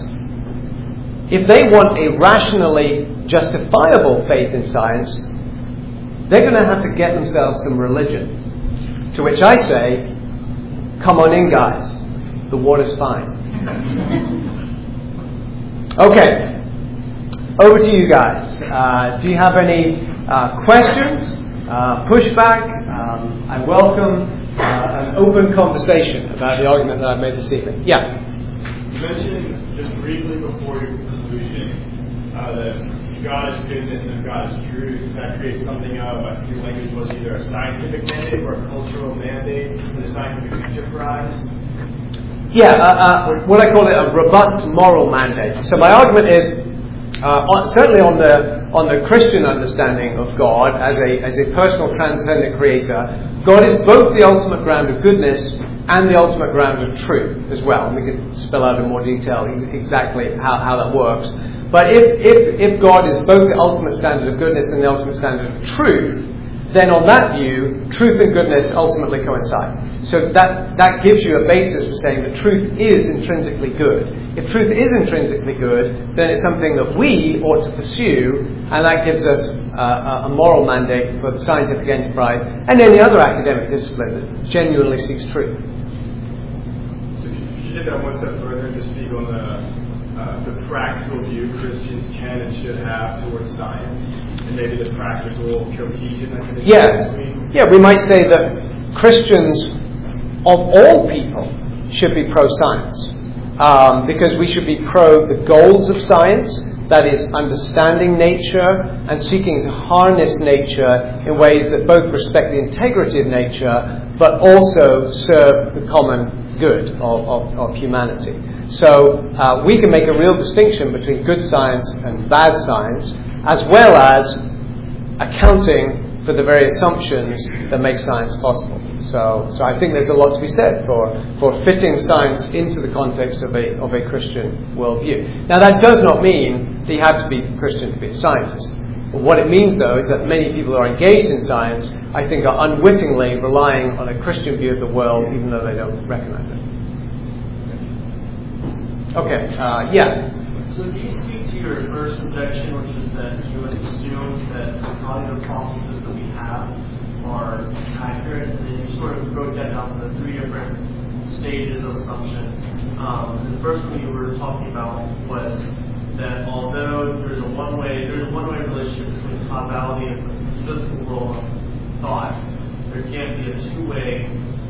If they want a rationally justifiable faith in science, they're going to have to get themselves some religion. To which I say, come on in, guys. The water's fine. Okay. Over to you guys. Uh, do you have any uh, questions, uh, pushback? Um, I welcome uh, an open conversation about the argument that I've made this evening. Yeah? You mentioned just briefly before your conclusion uh, that God is goodness and God is truth. That creates something of, I think your language was either a scientific mandate or a cultural mandate for the scientific enterprise. Yeah, uh, uh, what I call it a robust moral mandate. So my argument is, Uh, on, certainly on the on the Christian understanding of God as a as a personal transcendent creator, God is both the ultimate ground of goodness and the ultimate ground of truth as well. And we could spell out in more detail exactly how, how that works. But if, if if God is both the ultimate standard of goodness and the ultimate standard of truth, then on that view, truth and goodness ultimately coincide. So that, that gives you a basis for saying that truth is intrinsically good. If truth is intrinsically good, then it's something that we ought to pursue, and that gives us uh, a moral mandate for the scientific enterprise and any other academic discipline that genuinely seeks truth. So could you take that one step further and just speak on the, uh, the practical view Christians can and should have towards science, and maybe the practical cohesion that can exist yeah. between? Yeah, we might say that Christians of all people should be pro-science. Um, because we should be pro the goals of science, that is, understanding nature and seeking to harness nature in ways that both respect the integrity of nature, but also serve the common good of, of, of humanity. So uh, we can make a real distinction between good science and bad science, as well as accounting for the very assumptions that make science possible. So, so I think there's a lot to be said for, for fitting science into the context of a of a Christian worldview. Now, that does not mean that you have to be Christian to be a scientist. But what it means, though, is that many people who are engaged in science, I think, are unwittingly relying on a Christian view of the world, even though they don't recognize it. Okay, uh, yeah. So do you speak to your first objection, which is that you would assume that the cognitive processes that we have are accurate, and then you sort of broke that down the three different stages of assumption. Um, and the first one you were talking about was that although there's a one-way there's a one-way relationship between causality and the physical world of thought, there can't be a two-way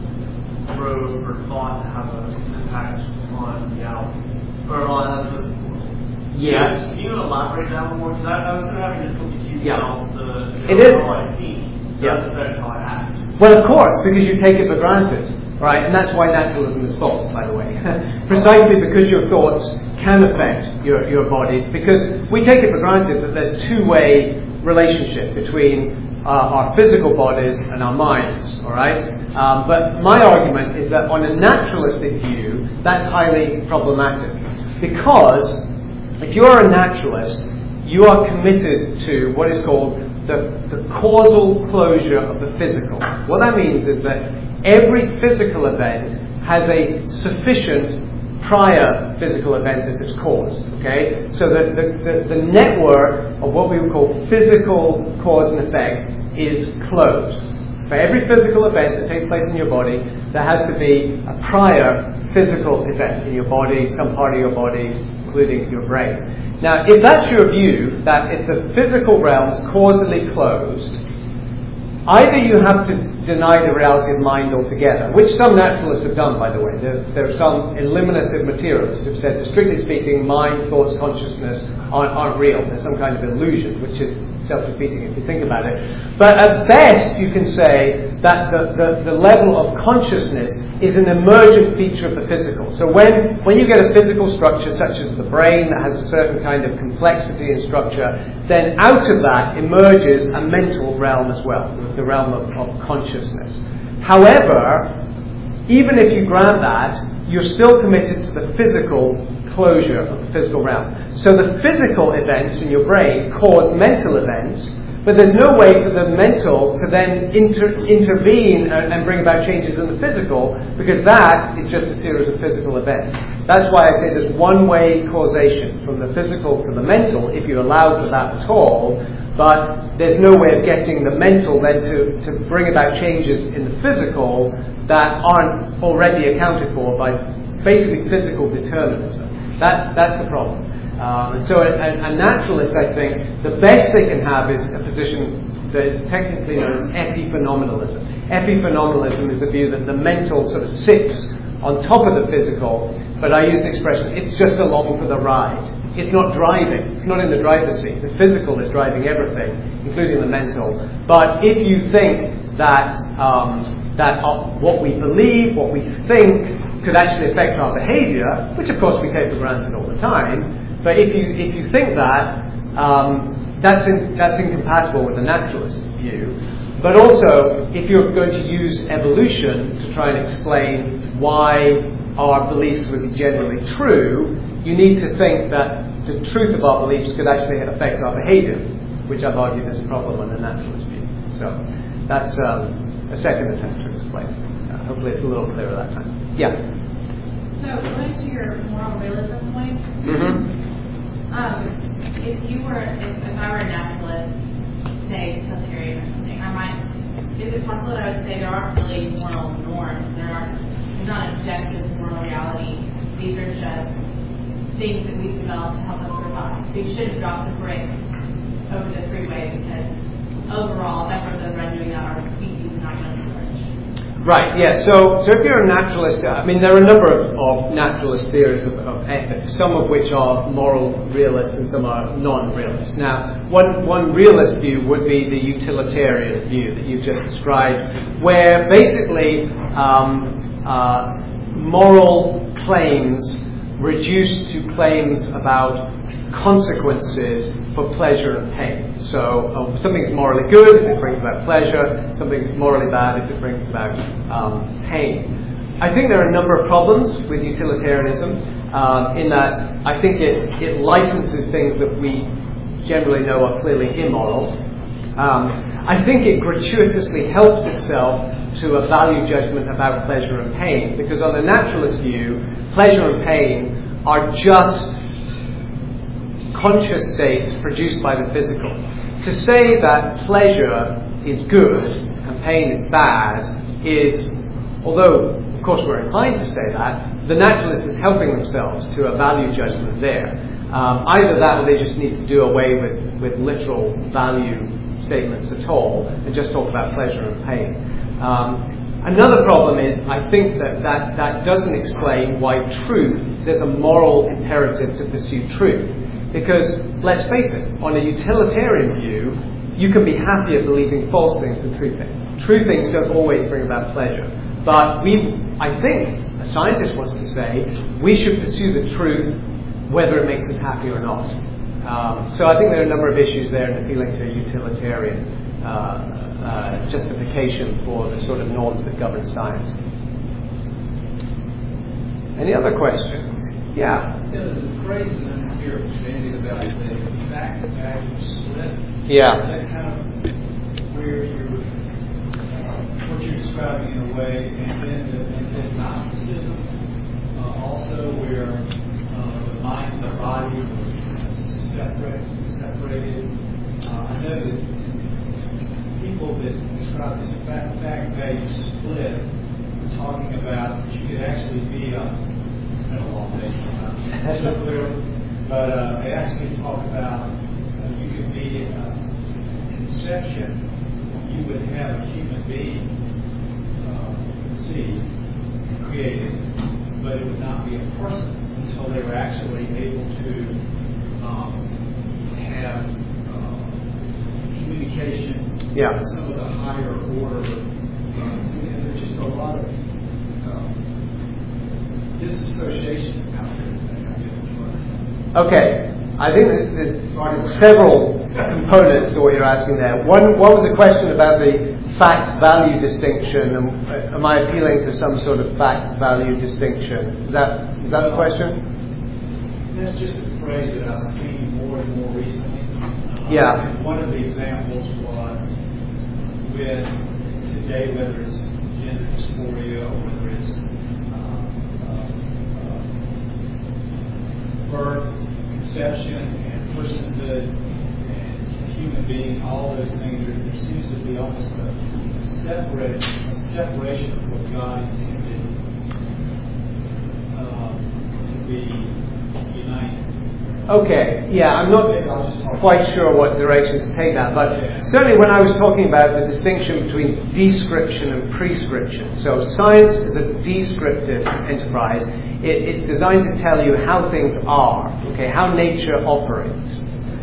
road for thought to have an impact on reality or on the physical world. Yes. Can you elaborate that one more? Because I, I was kind of having difficulty teasing Yeah. out the you know, It is. how I think Yeah. does affect how I act. Well, of course, because you take it for granted, right? And that's why naturalism is false, by the way. Precisely because your thoughts can affect your, your body, because we take it for granted that there's two-way relationship between uh, our physical bodies and our minds, all right? Um, but my argument is that on a naturalistic view, that's highly problematic. Because if you're a naturalist, you are committed to what is called the, the causal closure of the physical. What that means is that every physical event has a sufficient prior physical event as its cause. Okay? So the, the, the, the network of what we would call physical cause and effect is closed. For every physical event that takes place in your body, there has to be a prior physical event in your body, some part of your body, including your brain. Now, if that's your view, that if the physical realm is causally closed, either you have to deny the reality of mind altogether, which some naturalists have done, by the way. There, there are some eliminative materialists who have said that, strictly speaking, mind, thoughts, consciousness aren't, aren't real. There's some kind of illusion, which is self-defeating if you think about it. But at best, you can say that the, the, the level of consciousness is an emergent feature of the physical. So when, when you get a physical structure such as the brain that has a certain kind of complexity and structure, then out of that emerges a mental realm as well, the realm of, of consciousness. However, even if you grant that, you're still committed to the physical closure of the physical realm. So the physical events in your brain cause mental events, but there's no way for the mental to then inter- intervene and, and bring about changes in the physical, because that is just a series of physical events. That's why I say there's one-way causation from the physical to the mental, if you allow for that at all, but there's no way of getting the mental then to, to bring about changes in the physical that aren't already accounted for by basically physical determinism. That's, that's the problem. Um, and so a, a naturalist, I think, the best they can have is a position that is technically known as epiphenomenalism. Epiphenomenalism is the view that the mental sort of sits on top of the physical, but I use the expression, it's just along for the ride. It's not driving. It's not in the driver's seat. The physical is driving everything, including the mental. But if you think that um, that uh, what we believe, what we think, could actually affect our behaviour, which of course we take for granted all the time, but if you if you think that, um, that's in, that's incompatible with the naturalist view. But also, if you're going to use evolution to try and explain why our beliefs would be generally true, you need to think that the truth of our beliefs could actually affect our behaviour, which I've argued is a problem on the naturalist view. So that's um, a second attempt to explain. Uh, hopefully it's a little clearer that time. Yeah? So going to your moral realism point, Mm-hmm. um, if you were, if, if I were a naturalist, say utilitarian or something, I might, is it possible that I would say there aren't really moral norms, there aren't, there's not objective moral reality, these are just things that we've developed to help us survive. So you shouldn't drop the brakes over the freeway because overall, members of us doing that, our species is not going to flourish. Right, yeah, so so if you're a naturalist, I mean, there are a number of, of naturalist theories of, of ethics, some of which are moral realist and some are non-realist. Now, one, one realist view would be the utilitarian view that you've just described, where basically um, uh, moral claims reduce to claims about consequences for pleasure and pain. So uh, something's morally good if it brings about pleasure, something's morally bad if it brings about um, pain. I think there are a number of problems with utilitarianism um, in that I think it, it licenses things that we generally know are clearly immoral. Um, I think it gratuitously helps itself to a value judgment about pleasure and pain, because on the naturalist view, pleasure and pain are just conscious states produced by the physical. To say that pleasure is good and pain is bad is although, of course, we're inclined to say that, the naturalist is helping themselves to a value judgment there. Um, either that or they just need to do away with, with literal value statements at all and just talk about pleasure and pain. Um, another problem is I think that, that that doesn't explain why truth, there's a moral imperative to pursue truth. Because, let's face it, on a utilitarian view, you can be happier believing false things than true things. True things don't always bring about pleasure. But we, I think, a scientist wants to say, we should pursue the truth whether it makes us happy or not. Um, so I think there are a number of issues there in appealing to a utilitarian uh, uh, justification for the sort of norms that govern science. Any other questions? Yeah. There's a phrase in here bandied about the fact value split. Yeah. Is that kind of where you're, uh, what you're describing in a way, and then the, and then Gnosticism uh, also where uh, the mind and the body are separate, separated. Uh, I know that people that describe this fact, fact value split are talking about that you could actually be a, it's been a long day sometimes, so clearly, but uh, they actually talk about uh, you could be a conception, you would have a human being uh, conceived, created, but it would not be a person until they were actually able to um, have uh, communication Yeah. with some of the higher order. Um, and there's just a lot of um, disassociation out there, I guess is what I'm saying. Okay. I think there's, there's several components to what you're asking there. One, one was a question about the fact-value distinction, and uh, am I appealing to some sort of fact-value distinction? Is that is that the question? That's just a phrase that I've seen more and more recently. Uh, Yeah. And one of the examples was with today, whether it's gender dysphoria or whether it's uh, uh, uh, birth, conception, and personhood, and human being, all those things, there, there seems to be almost a, a separate, a separation of what God intended uh, to be united. Okay, yeah, I'm not quite sure what direction to take that, but certainly when I was talking about the distinction between description and prescription, so science is a descriptive enterprise. It, it's designed to tell you how things are, okay, how nature operates.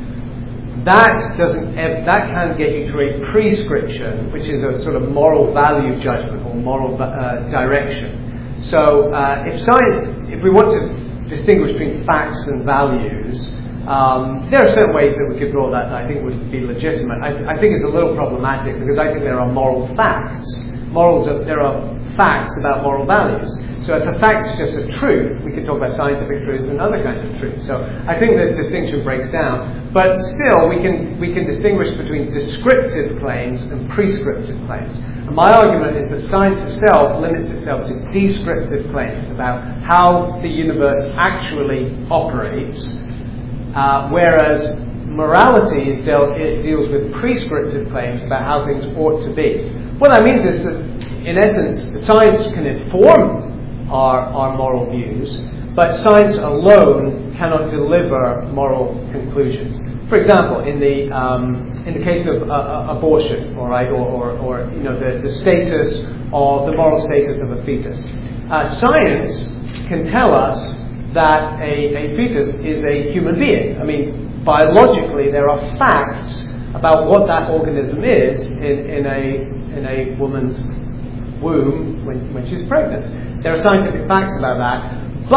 That doesn't, that can get you to a prescription, which is a sort of moral value judgment or moral uh, direction. So uh, if science, if we want to distinguish between facts and values, um, there are certain ways that we could draw that that I think would be legitimate. I, I think it's a little problematic because I think there are moral facts. Morals are, there are facts about moral values. So if a fact is just a truth, we can talk about scientific truths and other kinds of truths. So I think the distinction breaks down. But still, we can we can distinguish between descriptive claims and prescriptive claims. And my argument is that science itself limits itself to descriptive claims about how the universe actually operates, uh, whereas morality is dealt, it deals with prescriptive claims about how things ought to be. What that means is that, in essence, science can inform our, our moral views, but science alone cannot deliver moral conclusions. For example, in the um, in the case of uh, abortion, all right, or, or, or you know the, the status or the moral status of a fetus, uh, science can tell us that a, a fetus is a human being. I mean, biologically, there are facts about what that organism is in, in a in a woman's womb when, when she's pregnant. There are scientific facts about that,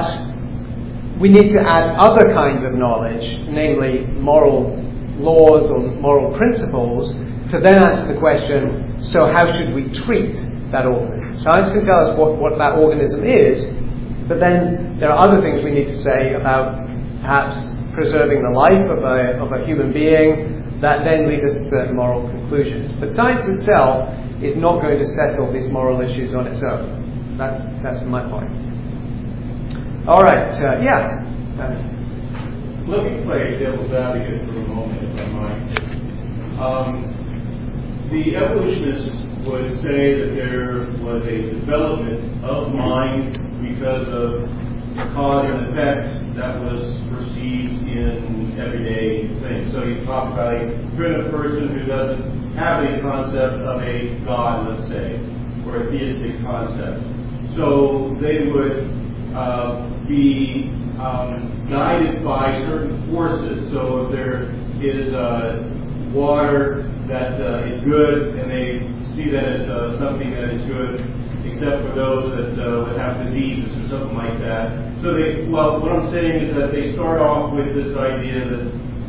but we need to add other kinds of knowledge, namely moral laws or moral principles, to then answer the question, so how should we treat that organism? Science can tell us what, what that organism is, but then there are other things we need to say about perhaps preserving the life of a, of a human being that then lead us to certain moral conclusions. But science itself is not going to settle these moral issues on its own. That's that's my point. All right, uh, yeah. Uh, Let me play devil's advocate for a moment, if I might. Um, the evolutionists would say that there was a development of mind because of cause and effect that was perceived in everyday things. So you talk about a primitive person who doesn't have a concept of a God, let's say, or a theistic concept. So they would uh, be um, guided by certain forces. So if there is uh, water that uh, is good, and they see that as uh, something that is good, except for those that uh, would have diseases or something like that. So they, well, what I'm saying is that they start off with this idea that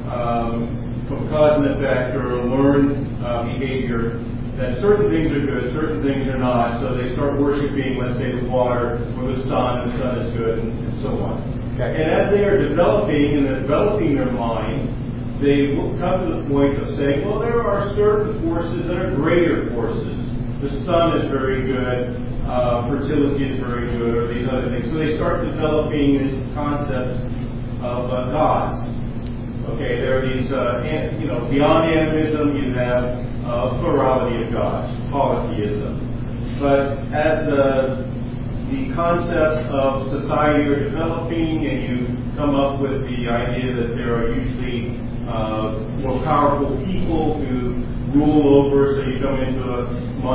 um, from cause and effect or learned uh, behavior, that certain things are good, certain things are not. So they start worshiping, let's say, the water or the sun, and the sun is good, and, and so on. Okay. And as they are developing and they're developing their mind, they will come to the point of saying, well, there are certain forces that are greater forces. The sun is very good, uh, fertility is very good, or these other things. So they start developing these concepts of uh, gods. Okay, there are these, uh, an, you know, beyond animism, you have uh, plurality of gods, polytheism. But as uh, the concepts of society are developing, and you come up with the idea that there are usually uh, more powerful people who rule over, so you come into a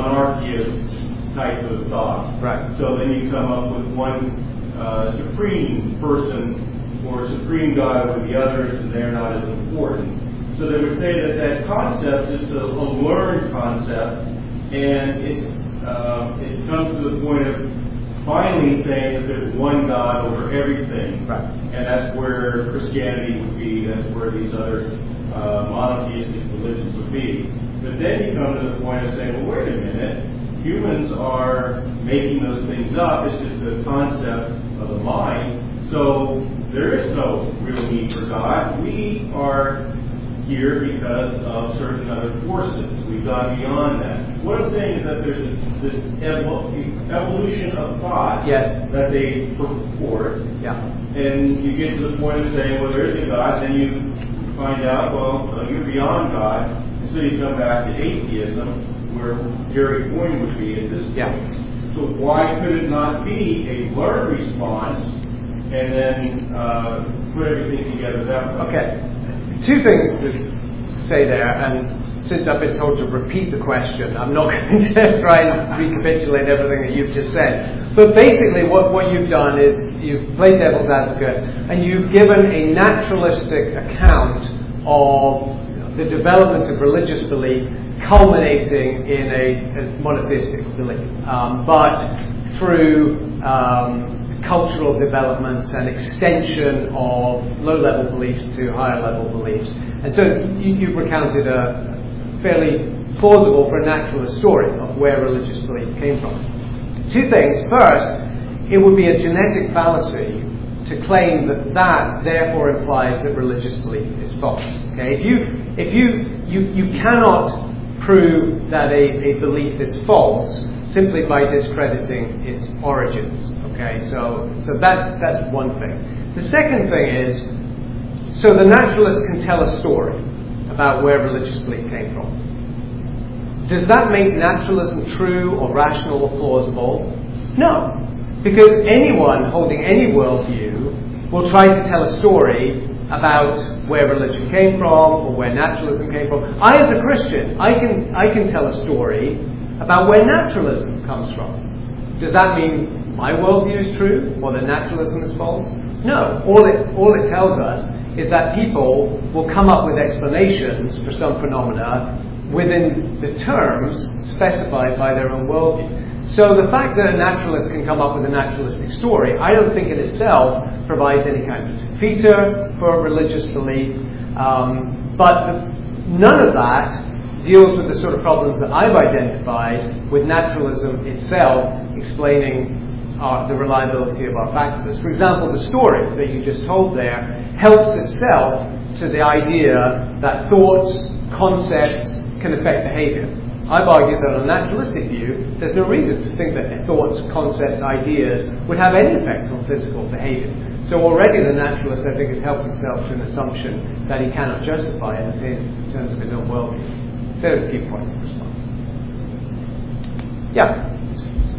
monarchy type of thought. Right. So then you come up with one uh, supreme person or supreme God over the others, and they're not as important. So they would say that that concept is a, a learned concept, and it's uh, it comes to the point of finally saying that there's one God over everything. Right. And that's where Christianity would be, that's where these other uh, monotheistic religions would be. But then you come to the point of saying, well, wait a minute, humans are making those things up. It's just a concept of the mind. So there is no real need for God. We are here because of certain other forces. We've gone beyond that. What I'm saying is that there's a, this evol- evolution of thought Yes. that they purport. Yeah. And you get to the point of saying, well, there is a God, then you find out, well, uh, you're beyond God. And so you come back to atheism, where Jerry Boyne would be at this point. Yeah. So why could it not be a learned response and then uh, put everything together that way? Okay. Two things to say there, and since I've been told to repeat the question, I'm not going to try and recapitulate everything that you've just said. But basically what, what you've done is you've played devil's advocate, and you've given a naturalistic account of the development of religious belief culminating in a, a monotheistic belief, um, but through um, cultural developments and extension of low-level beliefs to higher-level beliefs. And so you, you've recounted a fairly plausible for a naturalist story of where religious belief came from. Two things. First, it would be a genetic fallacy to claim that that therefore implies that religious belief is false. Okay? If you if you you, you cannot prove that a, a belief is false simply by discrediting its origins. Okay, so so that's that's one thing. The second thing is, so the naturalist can tell a story about where religious belief came from. Does that make naturalism true or rational or plausible? No, because anyone holding any worldview will try to tell a story about where religion came from or where naturalism came from. I, as a Christian, I can I can tell a story about where naturalism comes from. Does that mean my worldview is true or that naturalism is false? No. All it all it tells us is that people will come up with explanations for some phenomena within the terms specified by their own worldview. So the fact that a naturalist can come up with a naturalistic story, I don't think in itself provides any kind of feature for religious belief. Um, but the, none of that deals with the sort of problems that I've identified with naturalism itself explaining our, the reliability of our faculties. For example, the story that you just told there helps itself to the idea that thoughts, concepts can affect behavior. I've argued that on a naturalistic view, there's no reason to think that thoughts, concepts, ideas would have any effect on physical behavior. So already the naturalist, I think, has helped himself to an assumption that he cannot justify in, in terms of his own worldview. There are a few points to respond. Yeah?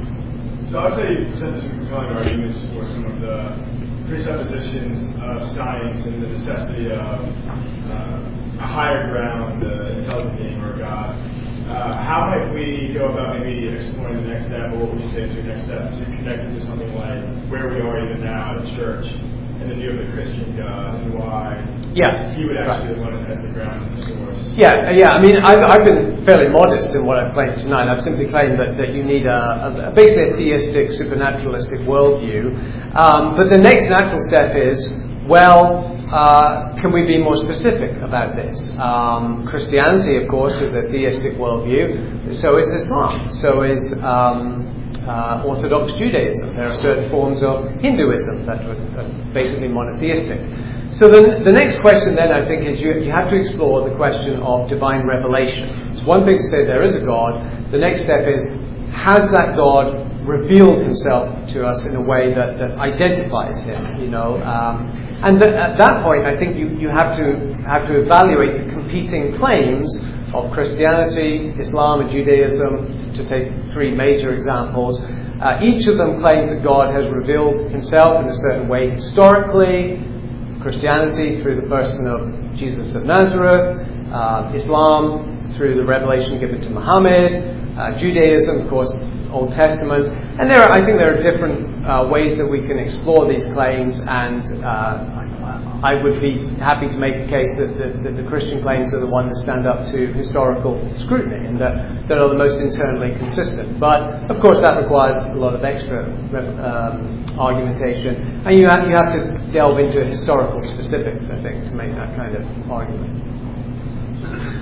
So I would say you present some compelling arguments for some of the presuppositions of science and the necessity of uh, a higher ground, uh, intelligent being or God. Uh, how might we go about maybe exploring the next step, or what would you say is your next step to connect it to something like where we are even now at church and the view of the Christian God and why Yeah. he would actually Right. want it as the ground and the source? Yeah, yeah. I mean, I've, I've been fairly modest in what I've claimed tonight. I've simply claimed that, that you need a, a basically a theistic, supernaturalistic worldview. Um, but the next natural step is, well, uh, can we be more specific about this? Um, Christianity, of course, is a theistic worldview. So is Islam. So is um, uh, Orthodox Judaism. There are certain forms of Hinduism that are basically monotheistic. So the, the next question then, I think, is you, you have to explore the question of divine revelation. It's one thing to say there is a God. The next step is, has that God revealed himself to us in a way that, that identifies him, you know? Um, and th- at that point, I think you, you have to have to evaluate the competing claims of Christianity, Islam, and Judaism, to take three major examples. Uh, each of them claims that God has revealed himself in a certain way historically. Christianity through the person of Jesus of Nazareth, uh, Islam through the revelation given to Muhammad, uh, Judaism, of course, Old Testament. And there are, I think there are different uh, ways that we can explore these claims, and uh, I would be happy to make the case that the, that the Christian claims are the ones that stand up to historical scrutiny and that, that are the most internally consistent. But, of course, that requires a lot of extra um, argumentation, and you have, you have to delve into historical specifics, I think, to make that kind of argument.